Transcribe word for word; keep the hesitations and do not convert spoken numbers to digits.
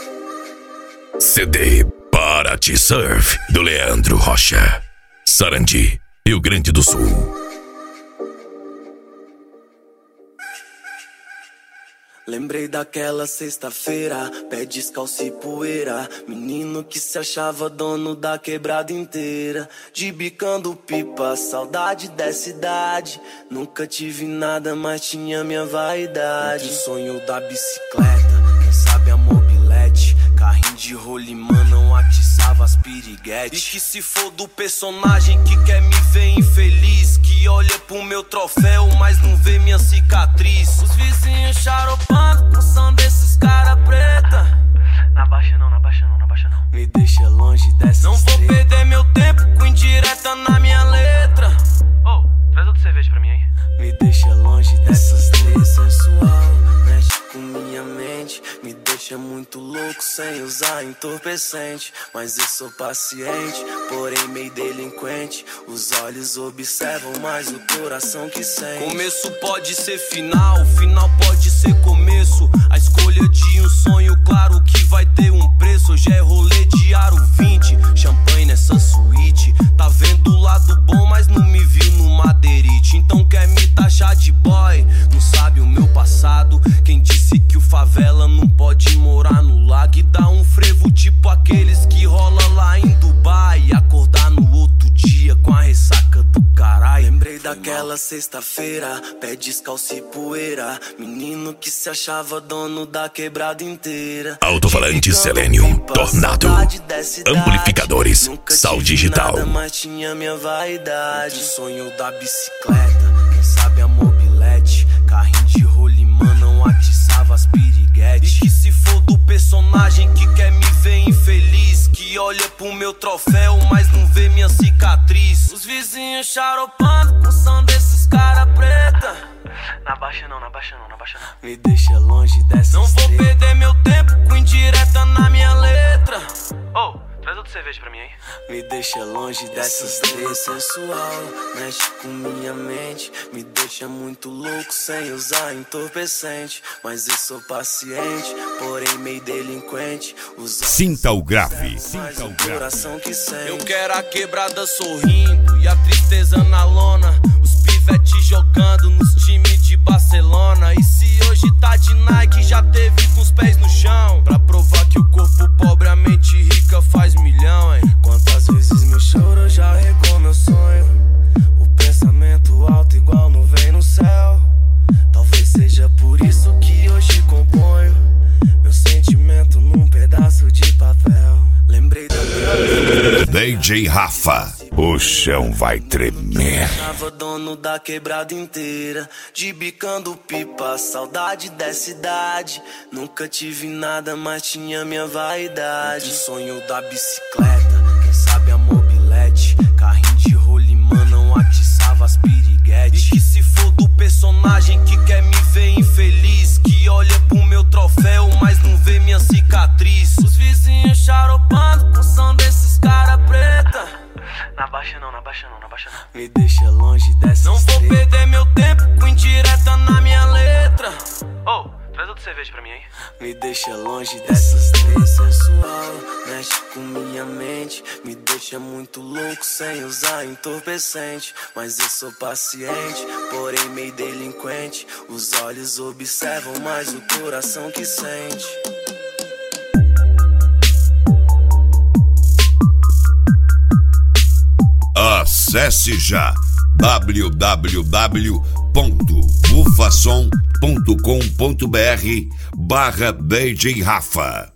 C D Paraty Surf, do Leandro Rocha. Sarandi, Rio Grande do Sul. Lembrei daquela sexta-feira, pé descalço e poeira, menino que se achava dono da quebrada inteira, de bicando pipa, saudade dessa idade. Nunca tive nada, mas tinha minha vaidade. O sonho da bicicleta, quem sabe a mobilete, carrinho de rolimã não atiçava as piriguetes. E que se for do personagem que quer me ver infeliz, que olha pro meu troféu, mas não vê minha cicatriz. Os vizinhos charopando com som desses cara preta. Na baixa não, na baixa não, na baixa não. Me deixa longe dessa. Não vou treta. Perder meu tempo com indireta na minha letra. Ô, oh, traz outra cerveja pra mim aí. Me deixa longe dessas três sensual, mexe com minha mente, me deixa muito louco sem usar entorpecente. Mas eu sou paciente, porém meio delinquente. Os olhos observam, mas o coração que sente. Começo pode ser final, final pode ser começo. A escolha de um sonho, claro que vai ter um preço. Hoje é rolê de aro vinte, champanhe nessa suíte. Tá vendo o lado bom, mas não me viu no madeirite. Então quer me taxar de boy, não sabe o meu passado. Quem disse que o favela não pode morar no lago e dar um frevo tipo aqueles que rola lá em Dubai, e acordar no outro dia com a ressaca do caralho. Lembrei daquela sexta-feira, pé descalço e poeira, menino que se achava dono da quebrada inteira. Alto-falante Selenium, Tornado, amplificadores, Sal Digital. Nada, mas tinha minha vaidade. O sonho da bicicleta, quem sabe a mobilete, carrinho de rolimã não atiçava as piriguetes. E que se for do personagem que quer me ver infeliz, que olha pro meu troféu, mas não vê minha cicatriz. Os vizinhos charopando com som desses cara preta. Na baixa não, na baixa não, na baixa não. Me deixa longe dessas. Não vou treta. Perder meu tempo com indireta na minha letra. Ô, oh, traz outra cerveja pra mim aí. Me deixa longe dessas três sensual, mexe com minha mente, me deixa muito louco sem usar entorpecente. Mas eu sou paciente, porém meio delinquente. Sinta o grave, sinta o coração que sente. Eu quero a quebrada sorrindo e a tristeza na lona. Os pivete jogando nos times de Barcelona. E se hoje tá de Nike, já teve com os pés no chão, pra provar que o corpo pobre, a mente rica faz milhão, hein? Quantas vezes meu choro já regou meu sonho. O pensamento alto igual nuvem no céu. Talvez seja por isso que hoje componho meu sentimento num pedaço de papel. Lembrei da minha D J Rafa, o chão vai tremer. Tava dono da quebrada inteira, de bicando pipa, saudade dessa idade. Nunca tive nada, mas tinha minha vaidade. O sonho da bicicleta, quem sabe a mobilete, carrinho de rolimã não atiçava as piriguetes. E que se for do personagem que quer me ver infeliz, que olha pro meu troféu, mas não vê minha cicatriz. Os vizinhos charopando com som desses cara preta. Na baixa não, na baixa não, na baixa não. Me deixa longe dessas. Não vou treta. Perder meu tempo com indireta na minha letra. Ô, oh, traz outra cerveja pra mim aí. Me deixa longe dessas três sensual, mexe com minha mente, me deixa muito louco sem usar entorpecente. Mas eu sou paciente, porém meio delinquente. Os olhos observam, mas o coração que sente. Acesse já w w w ponto bufasom ponto com ponto b r barra D J Rafa.